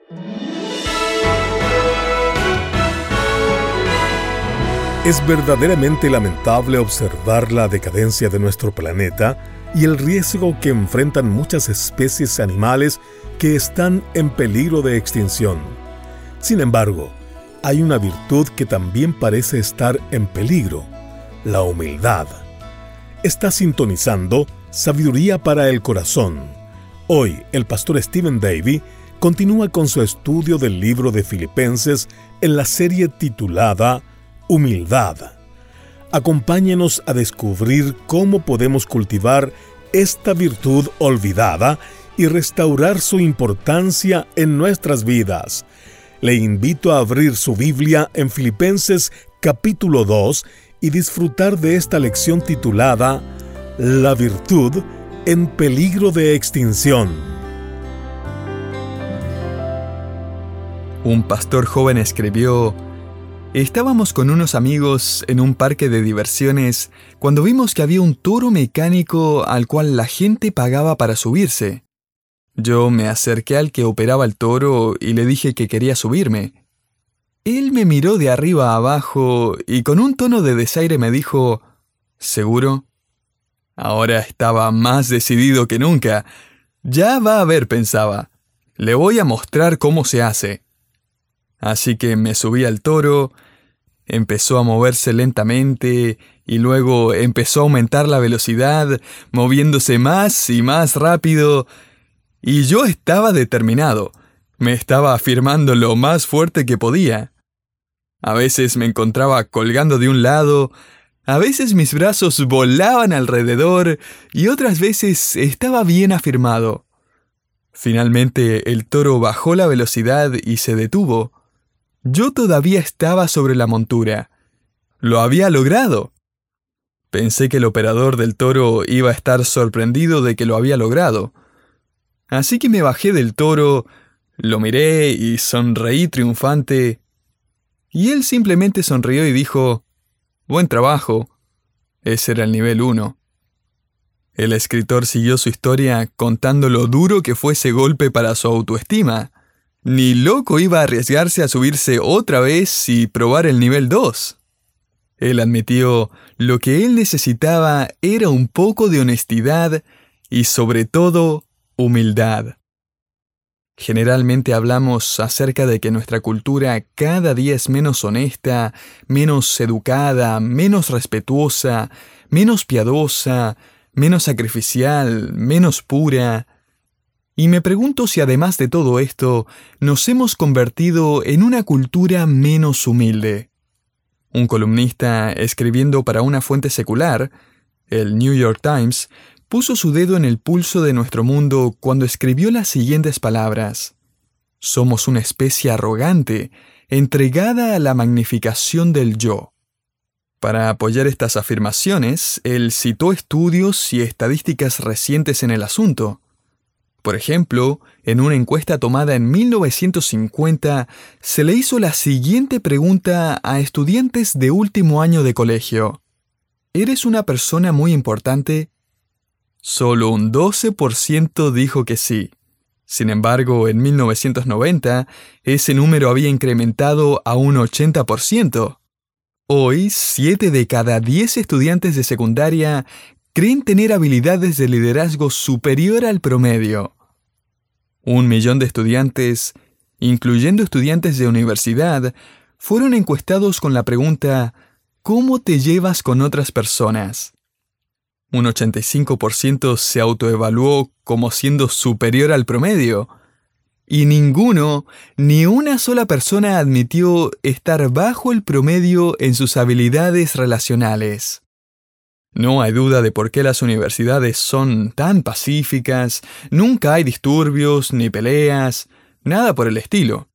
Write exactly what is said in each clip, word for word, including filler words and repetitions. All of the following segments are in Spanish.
Es verdaderamente lamentable observar la decadencia de nuestro planeta y el riesgo que enfrentan muchas especies animales que están en peligro de extinción. Sin embargo, hay una virtud que también parece estar en peligro: la humildad. Está sintonizando Sabiduría para el Corazón. Hoy, el pastor Stephen Davey continúa con su estudio del libro de Filipenses en la serie titulada Humildad. Acompáñenos a descubrir cómo podemos cultivar esta virtud olvidada y restaurar su importancia en nuestras vidas. Le invito a abrir su Biblia en Filipenses capítulo dos y disfrutar de esta lección titulada La virtud en peligro de extinción. Un pastor joven escribió: estábamos con unos amigos en un parque de diversiones cuando vimos que había un toro mecánico al cual la gente pagaba para subirse. Yo me acerqué al que operaba el toro y le dije que quería subirme. Él me miró de arriba a abajo y con un tono de desaire me dijo: ¿seguro? Ahora estaba más decidido que nunca. Ya va a ver, pensaba. Le voy a mostrar cómo se hace. Así que me subí al toro, empezó a moverse lentamente y luego empezó a aumentar la velocidad, moviéndose más y más rápido. Y yo estaba determinado, me estaba afirmando lo más fuerte que podía. A veces me encontraba colgando de un lado, a veces mis brazos volaban alrededor y otras veces estaba bien afirmado. Finalmente el toro bajó la velocidad y se detuvo. Yo todavía estaba sobre la montura. ¡Lo había logrado! Pensé que el operador del toro iba a estar sorprendido de que lo había logrado. Así que me bajé del toro, lo miré y sonreí triunfante. Y él simplemente sonrió y dijo: «Buen trabajo». Ese era el nivel uno. El escritor siguió su historia contando lo duro que fue ese golpe para su autoestima. Ni loco iba a arriesgarse a subirse otra vez y probar el nivel dos. Él admitió lo que él necesitaba era un poco de honestidad y sobre todo humildad. Generalmente hablamos acerca de que nuestra cultura cada día es menos honesta, menos educada, menos respetuosa, menos piadosa, menos sacrificial, menos pura. Y me pregunto si además de todo esto, nos hemos convertido en una cultura menos humilde. Un columnista escribiendo para una fuente secular, el New York Times, puso su dedo en el pulso de nuestro mundo cuando escribió las siguientes palabras: «Somos una especie arrogante, entregada a la magnificación del yo». Para apoyar estas afirmaciones, él citó estudios y estadísticas recientes en el asunto. Por ejemplo, en una encuesta tomada en mil novecientos cincuenta, se le hizo la siguiente pregunta a estudiantes de último año de colegio: ¿eres una persona muy importante? Solo un doce por ciento dijo que sí. Sin embargo, en mil novecientos noventa, ese número había incrementado a un ochenta por ciento. Hoy, siete de cada diez estudiantes de secundaria creen tener habilidades de liderazgo superior al promedio. Un millón de estudiantes, incluyendo estudiantes de universidad, fueron encuestados con la pregunta: ¿cómo te llevas con otras personas? Un ochenta y cinco por ciento se autoevaluó como siendo superior al promedio, y ninguno, ni una sola persona admitió estar bajo el promedio en sus habilidades relacionales. No hay duda de por qué las universidades son tan pacíficas, nunca hay disturbios ni peleas, nada por el estilo.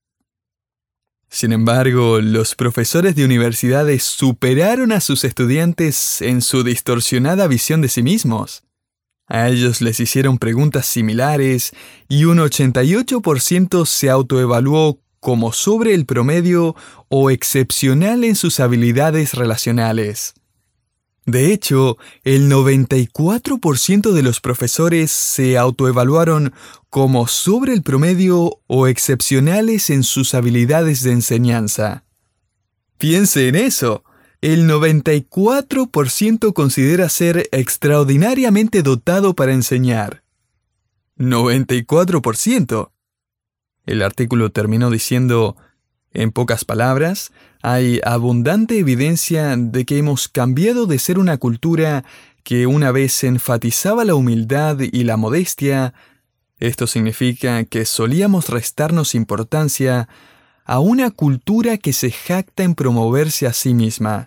Sin embargo, los profesores de universidades superaron a sus estudiantes en su distorsionada visión de sí mismos. A ellos les hicieron preguntas similares y un ochenta y ocho por ciento se autoevaluó como sobre el promedio o excepcional en sus habilidades relacionales. De hecho, el noventa y cuatro por ciento de los profesores se autoevaluaron como sobre el promedio o excepcionales en sus habilidades de enseñanza. Piense en eso. El noventa y cuatro por ciento considera ser extraordinariamente dotado para enseñar. noventa y cuatro por ciento. El artículo terminó diciendo, en pocas palabras, hay abundante evidencia de que hemos cambiado de ser una cultura que una vez enfatizaba la humildad y la modestia, esto significa que solíamos restarnos importancia, a una cultura que se jacta en promoverse a sí misma.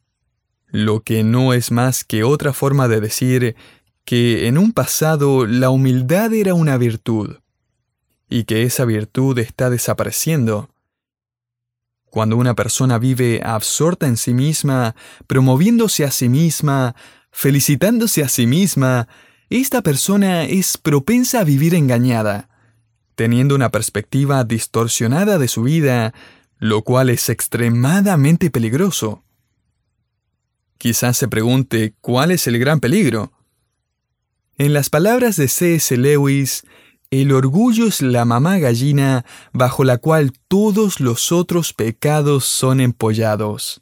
Lo que no es más que otra forma de decir que en un pasado la humildad era una virtud, y que esa virtud está desapareciendo. Cuando una persona vive absorta en sí misma, promoviéndose a sí misma, felicitándose a sí misma, esta persona es propensa a vivir engañada, teniendo una perspectiva distorsionada de su vida, lo cual es extremadamente peligroso. Quizás se pregunte, ¿cuál es el gran peligro? En las palabras de C S Lewis, el orgullo es la mamá gallina bajo la cual todos los otros pecados son empollados.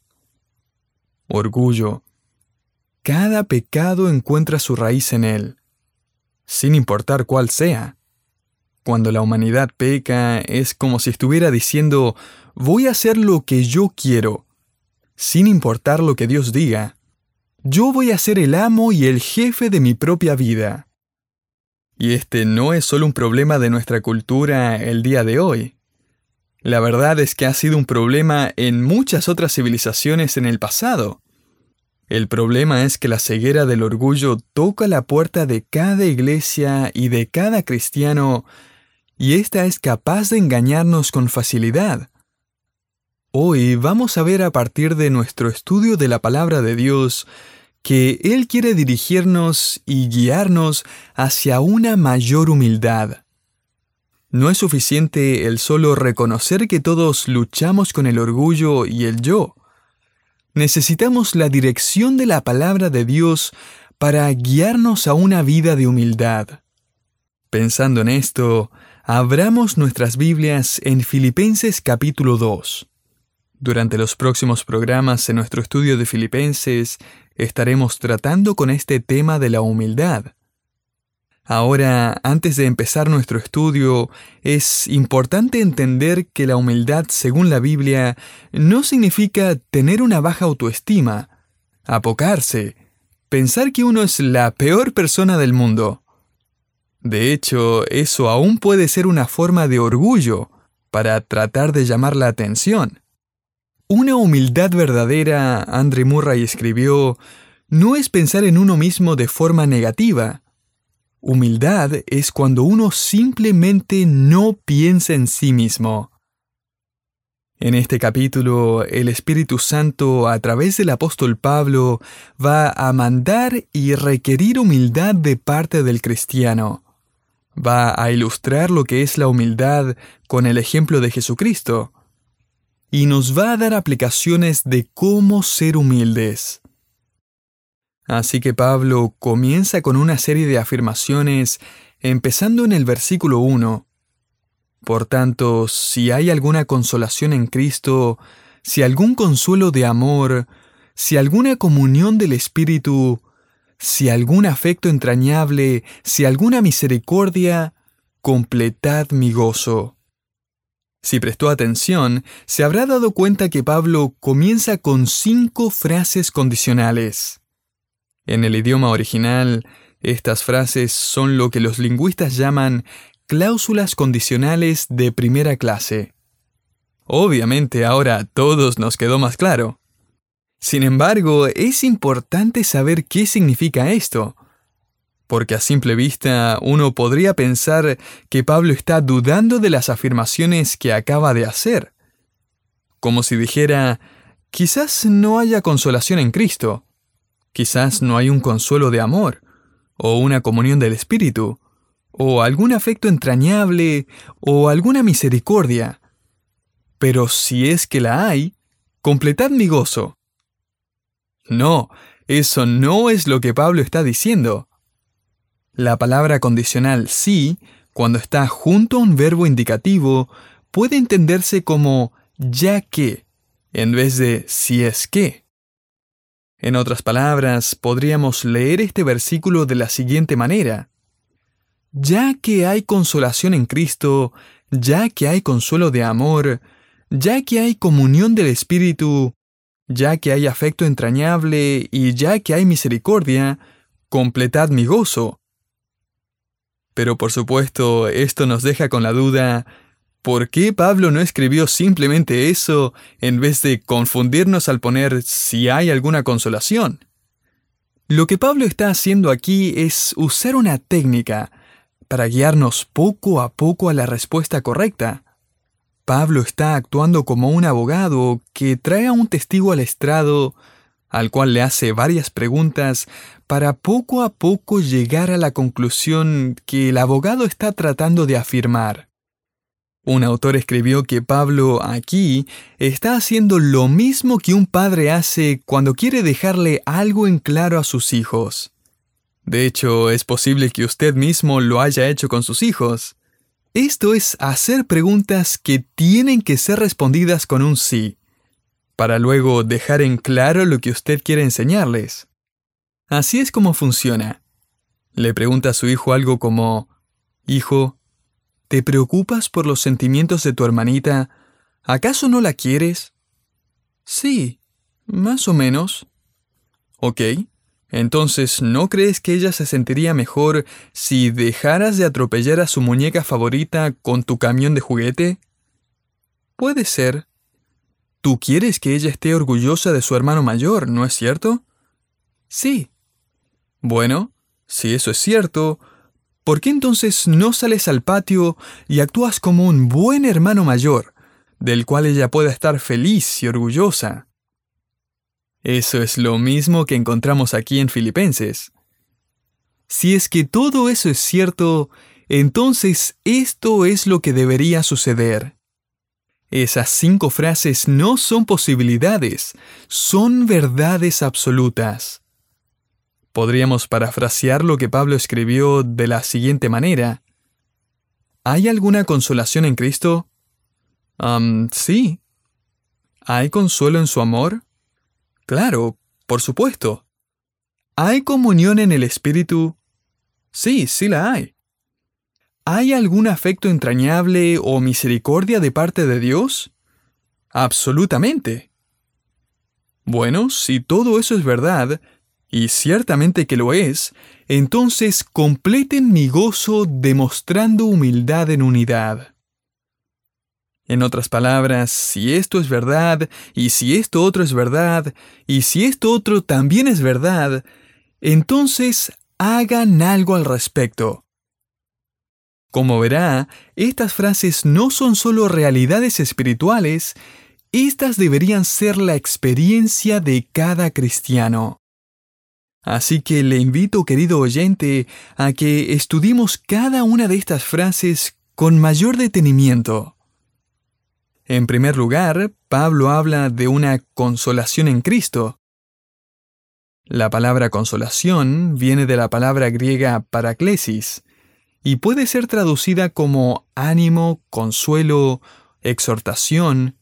Orgullo. Cada pecado encuentra su raíz en él, sin importar cuál sea. Cuando la humanidad peca, es como si estuviera diciendo, voy a hacer lo que yo quiero, sin importar lo que Dios diga. Yo voy a ser el amo y el jefe de mi propia vida. Y este no es solo un problema de nuestra cultura el día de hoy. La verdad es que ha sido un problema en muchas otras civilizaciones en el pasado. El problema es que la ceguera del orgullo toca la puerta de cada iglesia y de cada cristiano, y ésta es capaz de engañarnos con facilidad. Hoy vamos a ver a partir de nuestro estudio de la palabra de Dios que Él quiere dirigirnos y guiarnos hacia una mayor humildad. No es suficiente el solo reconocer que todos luchamos con el orgullo y el yo. Necesitamos la dirección de la palabra de Dios para guiarnos a una vida de humildad. Pensando en esto, abramos nuestras Biblias en Filipenses capítulo dos. Durante los próximos programas en nuestro estudio de Filipenses, estaremos tratando con este tema de la humildad. Ahora, antes de empezar nuestro estudio, es importante entender que la humildad, según la Biblia, no significa tener una baja autoestima, apocarse, pensar que uno es la peor persona del mundo. De hecho, eso aún puede ser una forma de orgullo para tratar de llamar la atención. Una humildad verdadera, Andrew Murray escribió, no es pensar en uno mismo de forma negativa. Humildad es cuando uno simplemente no piensa en sí mismo. En este capítulo, el Espíritu Santo, a través del apóstol Pablo, va a mandar y requerir humildad de parte del cristiano. Va a ilustrar lo que es la humildad con el ejemplo de Jesucristo. Y nos va a dar aplicaciones de cómo ser humildes. Así que Pablo comienza con una serie de afirmaciones, empezando en el versículo uno. Por tanto, si hay alguna consolación en Cristo, si algún consuelo de amor, si alguna comunión del Espíritu, si algún afecto entrañable, si alguna misericordia, completad mi gozo. Si prestó atención, se habrá dado cuenta que Pablo comienza con cinco frases condicionales. En el idioma original, estas frases son lo que los lingüistas llaman cláusulas condicionales de primera clase. Obviamente ahora a todos nos quedó más claro. Sin embargo, es importante saber qué significa esto, porque a simple vista uno podría pensar que Pablo está dudando de las afirmaciones que acaba de hacer. Como si dijera, quizás no haya consolación en Cristo, quizás no hay un consuelo de amor, o una comunión del Espíritu, o algún afecto entrañable, o alguna misericordia. Pero si es que la hay, completad mi gozo. No, Eso no es lo que Pablo está diciendo. La palabra condicional sí, cuando está junto a un verbo indicativo, puede entenderse como ya que, en vez de si es que. En otras palabras, podríamos leer este versículo de la siguiente manera: ya que hay consolación en Cristo, ya que hay consuelo de amor, ya que hay comunión del Espíritu, ya que hay afecto entrañable y ya que hay misericordia, completad mi gozo. Pero por supuesto, esto nos deja con la duda: ¿por qué Pablo no escribió simplemente eso en vez de confundirnos al poner si hay alguna consolación? Lo que Pablo está haciendo aquí es usar una técnica para guiarnos poco a poco a la respuesta correcta. Pablo está actuando como un abogado que trae a un testigo al estrado, al cual le hace varias preguntas para poco a poco llegar a la conclusión que el abogado está tratando de afirmar. Un autor escribió que Pablo aquí está haciendo lo mismo que un padre hace cuando quiere dejarle algo en claro a sus hijos. De hecho, es posible que usted mismo lo haya hecho con sus hijos. Esto es hacer preguntas que tienen que ser respondidas con un sí, para luego dejar en claro lo que usted quiere enseñarles. Así es como funciona. Le pregunta a su hijo algo como: «Hijo, ¿te preocupas por los sentimientos de tu hermanita? ¿Acaso no la quieres?» «Sí, más o menos». «Ok, entonces, ¿no crees que ella se sentiría mejor si dejaras de atropellar a su muñeca favorita con tu camión de juguete?» «Puede ser». «Tú quieres que ella esté orgullosa de su hermano mayor, ¿no es cierto?» «Sí». «Bueno, si eso es cierto, ¿por qué entonces no sales al patio y actúas como un buen hermano mayor, del cual ella pueda estar feliz y orgullosa?» Eso es lo mismo que encontramos aquí en Filipenses. Si es que todo eso es cierto, entonces esto es lo que debería suceder. Esas cinco frases no son posibilidades, son verdades absolutas. Podríamos parafrasear lo que Pablo escribió de la siguiente manera: ¿hay alguna consolación en Cristo? Um, sí. ¿Hay consuelo en su amor? Claro, por supuesto. ¿Hay comunión en el Espíritu? Sí, sí la hay. ¿Hay algún afecto entrañable o misericordia de parte de Dios? Absolutamente. Bueno, si todo eso es verdad, y ciertamente que lo es, entonces completen mi gozo demostrando humildad en unidad. En otras palabras, si esto es verdad, y si esto otro es verdad, y si esto otro también es verdad, entonces hagan algo al respecto. Como verá, estas frases no son solo realidades espirituales, estas deberían ser la experiencia de cada cristiano. Así que le invito, querido oyente, a que estudiemos cada una de estas frases con mayor detenimiento. En primer lugar, Pablo habla de una consolación en Cristo. La palabra consolación viene de la palabra griega paraklesis y puede ser traducida como ánimo, consuelo, exhortación.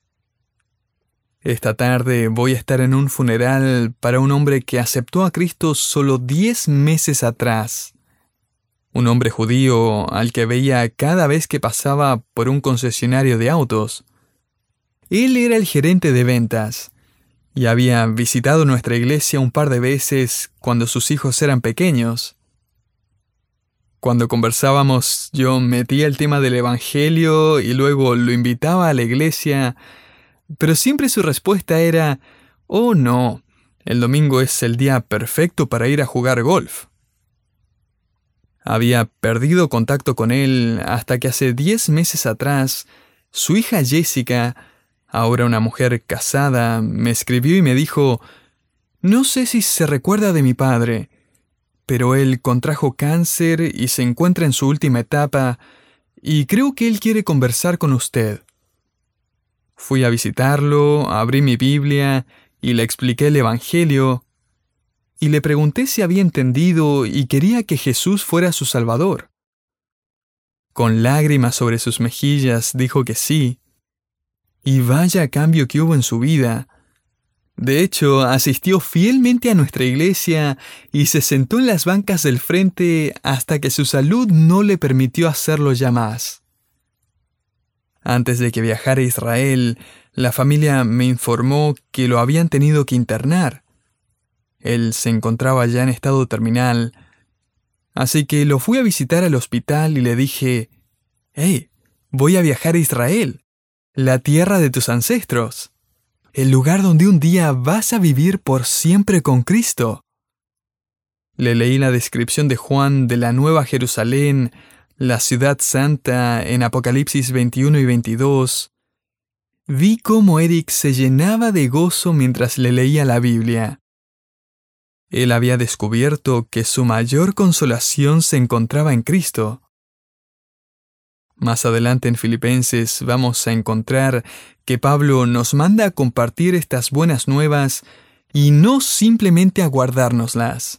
Esta tarde voy a estar en un funeral para un hombre que aceptó a Cristo solo diez meses atrás. Un hombre judío al que veía cada vez que pasaba por un concesionario de autos. Él era el gerente de ventas y había visitado nuestra iglesia un par de veces cuando sus hijos eran pequeños. Cuando conversábamos, yo metía el tema del evangelio y luego lo invitaba a la iglesia, pero siempre su respuesta era: «Oh no, el domingo es el día perfecto para ir a jugar golf». Había perdido contacto con él hasta que hace diez meses atrás, su hija Jessica, ahora una mujer casada, me escribió y me dijo: «No sé si se recuerda de mi padre, pero él contrajo cáncer y se encuentra en su última etapa, y creo que él quiere conversar con usted». Fui a visitarlo, abrí mi Biblia y le expliqué el Evangelio. y le pregunté si había entendido y quería que Jesús fuera su Salvador. Con lágrimas sobre sus mejillas dijo que sí, y vaya cambio que hubo en su vida. De hecho, asistió fielmente a nuestra iglesia y se sentó en las bancas del frente hasta que su salud no le permitió hacerlo ya más. Antes de que viajara a Israel, la familia me informó que lo habían tenido que internar. Él se encontraba ya en estado terminal, así que lo fui a visitar al hospital y le dije: «Hey, voy a viajar a Israel, la tierra de tus ancestros, el lugar donde un día vas a vivir por siempre con Cristo». Le leí la descripción de Juan de la Nueva Jerusalén, la ciudad santa, en Apocalipsis veintiuno y veintidós. Vi cómo Eric se llenaba de gozo mientras le leía la Biblia. Él había descubierto que su mayor consolación se encontraba en Cristo. Más adelante en Filipenses vamos a encontrar que Pablo nos manda a compartir estas buenas nuevas y no simplemente a guardárnoslas.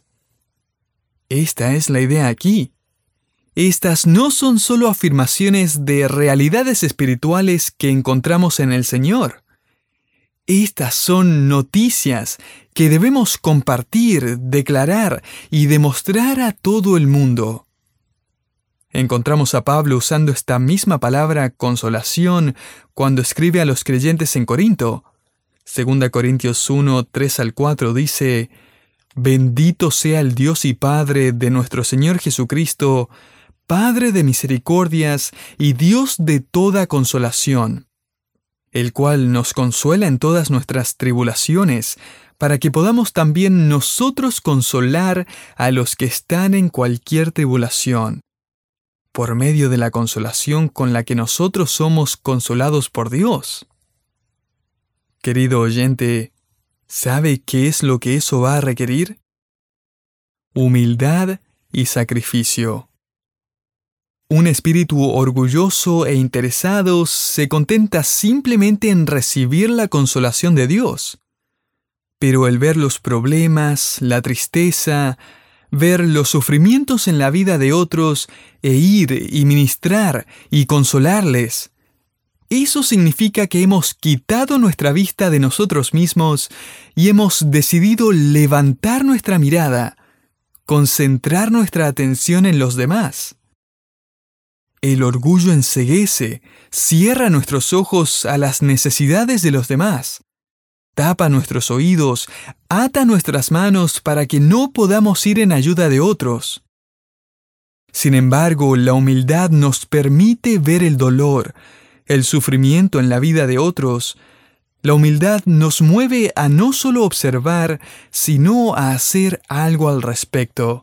Esta es la idea aquí. Estas no son solo afirmaciones de realidades espirituales que encontramos en el Señor. Estas son noticias que debemos compartir, declarar y demostrar a todo el mundo. Encontramos a Pablo usando esta misma palabra consolación cuando escribe a los creyentes en Corinto. Segunda Corintios uno, tres al cuatro dice: «Bendito sea el Dios y Padre de nuestro Señor Jesucristo, Padre de misericordias y Dios de toda consolación, el cual nos consuela en todas nuestras tribulaciones, para que podamos también nosotros consolar a los que están en cualquier tribulación, por medio de la consolación con la que nosotros somos consolados por Dios». Querido oyente, ¿sabe qué es lo que eso va a requerir? Humildad y sacrificio. Un espíritu orgulloso e interesado se contenta simplemente en recibir la consolación de Dios. Pero el ver los problemas, la tristeza, ver los sufrimientos en la vida de otros e ir y ministrar y consolarles, eso significa que hemos quitado nuestra vista de nosotros mismos y hemos decidido levantar nuestra mirada, concentrar nuestra atención en los demás. El orgullo enceguece, cierra nuestros ojos a las necesidades de los demás, tapa nuestros oídos, ata nuestras manos para que no podamos ir en ayuda de otros. Sin embargo, la humildad nos permite ver el dolor, el sufrimiento en la vida de otros. La humildad nos mueve a no solo observar, sino a hacer algo al respecto.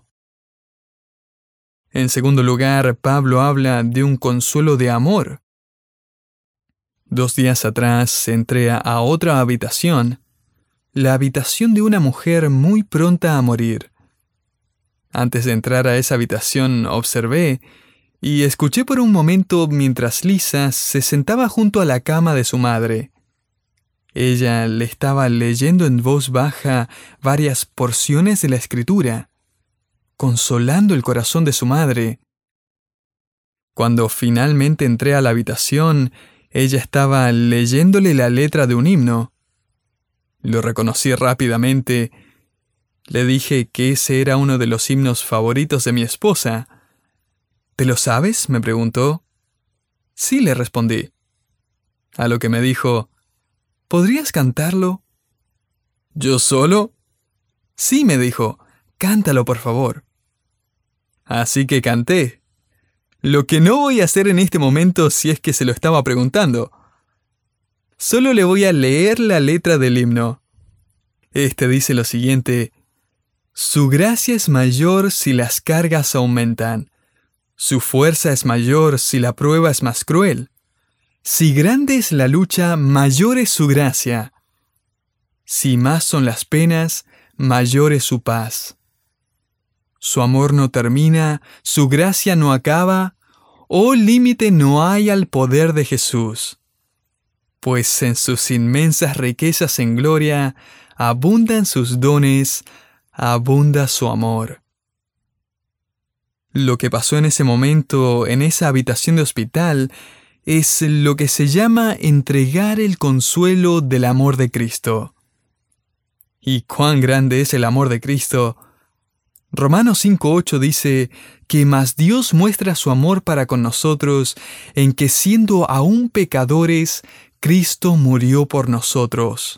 En segundo lugar, Pablo habla de un consuelo de amor. Dos días atrás entré a otra habitación, la habitación de una mujer muy pronta a morir. Antes de entrar a esa habitación observé y escuché por un momento mientras Lisa se sentaba junto a la cama de su madre. Ella le estaba leyendo en voz baja varias porciones de la Escritura, consolando el corazón de su madre. Cuando finalmente entré a la habitación, ella estaba leyéndole la letra de un himno. Lo reconocí rápidamente. Le dije que ese era uno de los himnos favoritos de mi esposa. «¿Te lo sabes?», me preguntó. «Sí», le respondí. A lo que me dijo: «¿Podrías cantarlo?». «¿Yo solo?». «Sí», me dijo. «Cántalo, por favor». Así que canté. Lo que no voy a hacer en este momento si es que se lo estaba preguntando. Solo le voy a leer la letra del himno. Este dice lo siguiente: «Su gracia es mayor si las cargas aumentan. Su fuerza es mayor si la prueba es más cruel. Si grande es la lucha, mayor es su gracia. Si más son las penas, mayor es su paz. Su amor no termina, su gracia no acaba, oh límite no hay al poder de Jesús. Pues en sus inmensas riquezas en gloria abundan sus dones abunda su amor. Lo que pasó en ese momento, en esa habitación de hospital, es lo que se llama entregar el consuelo del amor de Cristo. ¿Y cuán grande es el amor de Cristo? Romanos cinco ocho dice que mas Dios muestra su amor para con nosotros en que siendo aún pecadores, Cristo murió por nosotros.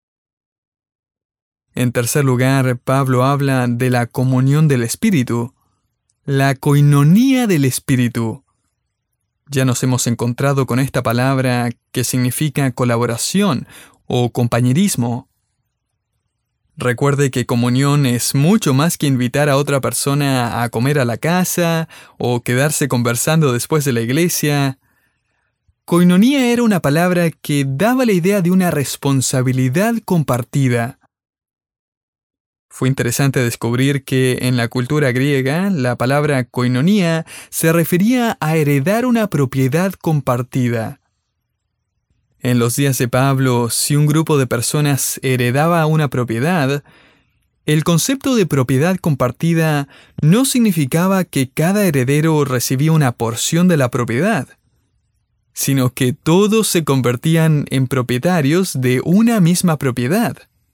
En tercer lugar, Pablo habla de la comunión del Espíritu, la coinonía del Espíritu. Ya nos hemos encontrado con esta palabra que significa colaboración o compañerismo. Recuerde que comunión es mucho más que invitar a otra persona a comer a la casa o quedarse conversando después de la iglesia. Koinonía era una palabra que daba la idea de una responsabilidad compartida. Fue interesante descubrir que en la cultura griega la palabra koinonía se refería a heredar una propiedad compartida. En los días de Pablo, si un grupo de personas heredaba una propiedad, el concepto de propiedad compartida no significaba que cada heredero recibía una porción de la propiedad, sino que todos se convertían en propietarios de una misma propiedad.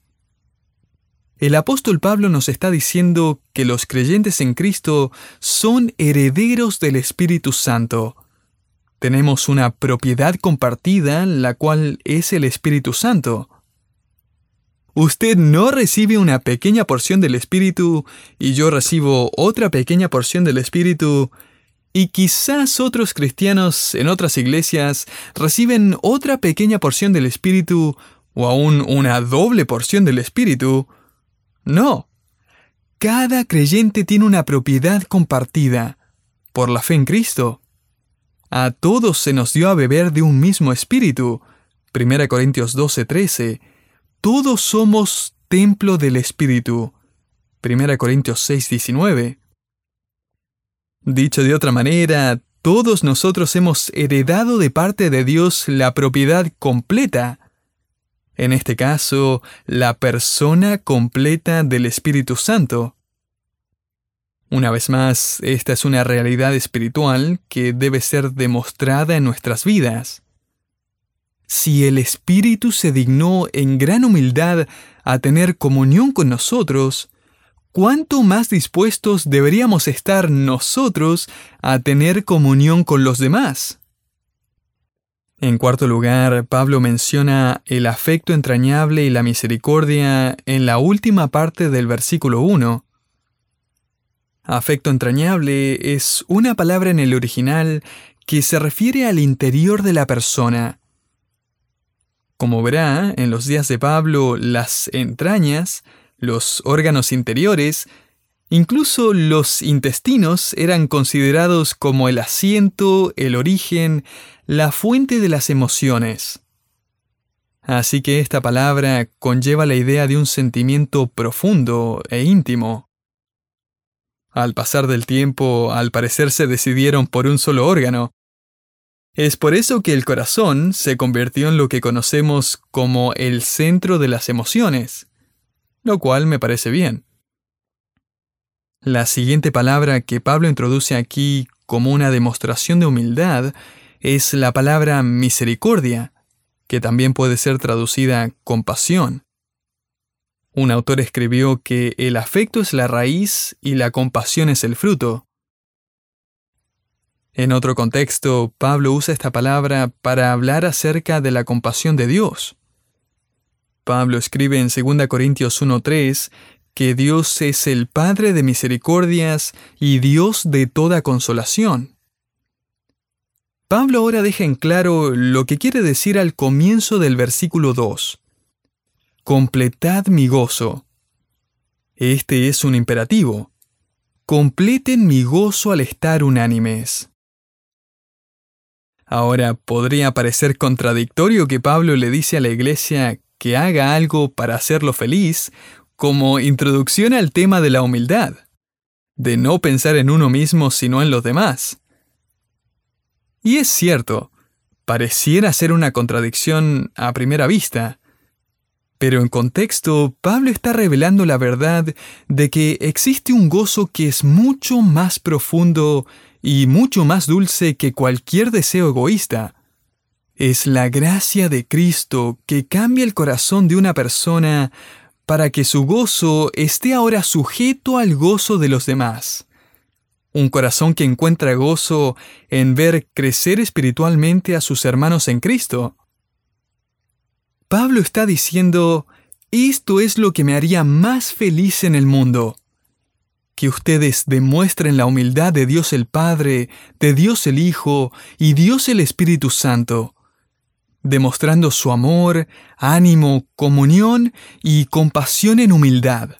El apóstol Pablo nos está diciendo que los creyentes en Cristo son herederos del Espíritu Santo. Tenemos una propiedad compartida, la cual es el Espíritu Santo. Usted no recibe una pequeña porción del Espíritu y yo recibo otra pequeña porción del Espíritu, y quizás otros cristianos en otras iglesias reciben otra pequeña porción del Espíritu o aún una doble porción del Espíritu. No. Cada creyente tiene una propiedad compartida por la fe en Cristo. A todos se nos dio a beber de un mismo espíritu. Primera Corintios doce trece. Todos somos templo del Espíritu. Primera Corintios seis diecinueve. Dicho de otra manera, todos nosotros hemos heredado de parte de Dios la propiedad completa. En este caso, la persona completa del Espíritu Santo. Una vez más, esta es una realidad espiritual que debe ser demostrada en nuestras vidas. Si el Espíritu se dignó en gran humildad a tener comunión con nosotros, ¿cuánto más dispuestos deberíamos estar nosotros a tener comunión con los demás? En cuarto lugar, Pablo menciona el afecto entrañable y la misericordia en la última parte del versículo uno. Afecto entrañable es una palabra en el original que se refiere al interior de la persona. Como verá, en los días de Pablo, las entrañas, los órganos interiores, incluso los intestinos eran considerados como el asiento, el origen, la fuente de las emociones. Así que esta palabra conlleva la idea de un sentimiento profundo e íntimo. Al pasar del tiempo, al parecer se decidieron por un solo órgano. Es por eso que el corazón se convirtió en lo que conocemos como el centro de las emociones, lo cual me parece bien. La siguiente palabra que Pablo introduce aquí como una demostración de humildad es la palabra misericordia, que también puede ser traducida compasión. Un autor escribió que el afecto es la raíz y la compasión es el fruto. En otro contexto, Pablo usa esta palabra para hablar acerca de la compasión de Dios. Pablo escribe en segunda Corintios uno tres que Dios es el Padre de misericordias y Dios de toda consolación. Pablo ahora deja en claro lo que quiere decir al comienzo del versículo dos. Completad mi gozo. Este es un imperativo. Completen mi gozo al estar unánimes. Ahora, podría parecer contradictorio que Pablo le dice a la iglesia que haga algo para hacerlo feliz, como introducción al tema de la humildad, de no pensar en uno mismo sino en los demás. Y es cierto, pareciera ser una contradicción a primera vista. Pero en contexto, Pablo está revelando la verdad de que existe un gozo que es mucho más profundo y mucho más dulce que cualquier deseo egoísta. Es la gracia de Cristo que cambia el corazón de una persona para que su gozo esté ahora sujeto al gozo de los demás. Un corazón que encuentra gozo en ver crecer espiritualmente a sus hermanos en Cristo. Pablo está diciendo, esto es lo que me haría más feliz en el mundo. Que ustedes demuestren la humildad de Dios el Padre, de Dios el Hijo y Dios el Espíritu Santo, demostrando su amor, ánimo, comunión y compasión en humildad.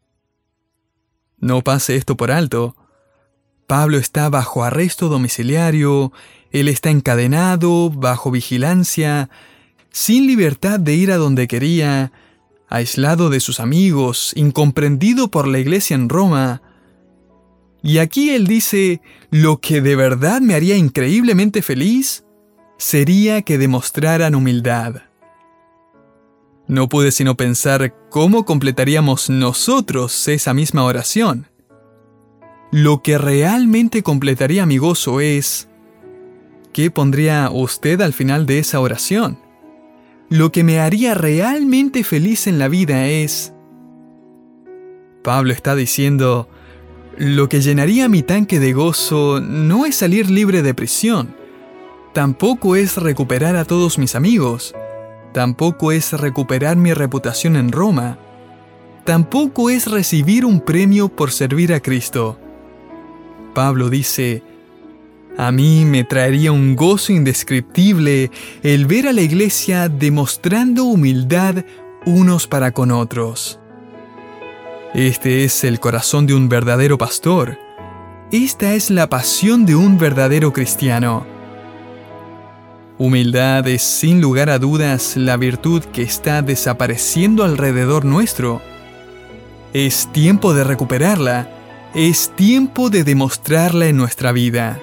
No pase esto por alto. Pablo está bajo arresto domiciliario, él está encadenado, bajo vigilancia, sin libertad de ir a donde quería, aislado de sus amigos, incomprendido por la iglesia en Roma. Y aquí él dice, lo que de verdad me haría increíblemente feliz sería que demostraran humildad. No pude sino pensar cómo completaríamos nosotros esa misma oración. Lo que realmente completaría mi gozo es, ¿qué pondría usted al final de esa oración? Lo que me haría realmente feliz en la vida es... Pablo está diciendo, lo que llenaría mi tanque de gozo no es salir libre de prisión, tampoco es recuperar a todos mis amigos, tampoco es recuperar mi reputación en Roma, tampoco es recibir un premio por servir a Cristo. Pablo dice, a mí me traería un gozo indescriptible el ver a la iglesia demostrando humildad unos para con otros. Este es el corazón de un verdadero pastor. Esta es la pasión de un verdadero cristiano. Humildad es sin lugar a dudas la virtud que está desapareciendo alrededor nuestro. Es tiempo de recuperarla. Es tiempo de demostrarla en nuestra vida.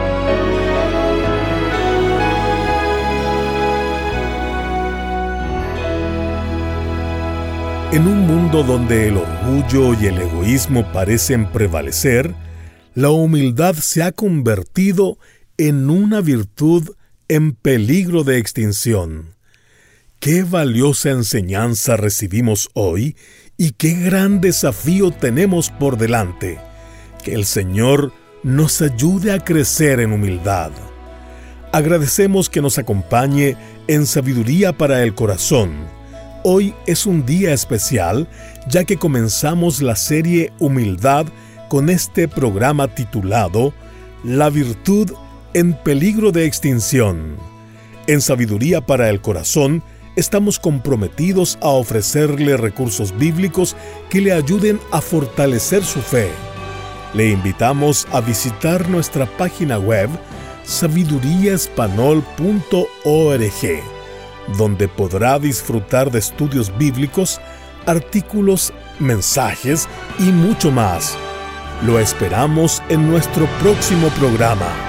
En un mundo donde el orgullo y el egoísmo parecen prevalecer, la humildad se ha convertido en una virtud en peligro de extinción. Qué valiosa enseñanza recibimos hoy y qué gran desafío tenemos por delante. Que el Señor nos ayude a crecer en humildad. Agradecemos que nos acompañe en Sabiduría para el Corazón. Hoy es un día especial, ya que comenzamos la serie Humildad con este programa titulado La virtud en peligro de extinción. En Sabiduría para el Corazón, estamos comprometidos a ofrecerle recursos bíblicos que le ayuden a fortalecer su fe. Le invitamos a visitar nuestra página web sabiduría espanol punto org, donde podrá disfrutar de estudios bíblicos, artículos, mensajes y mucho más. Lo esperamos en nuestro próximo programa.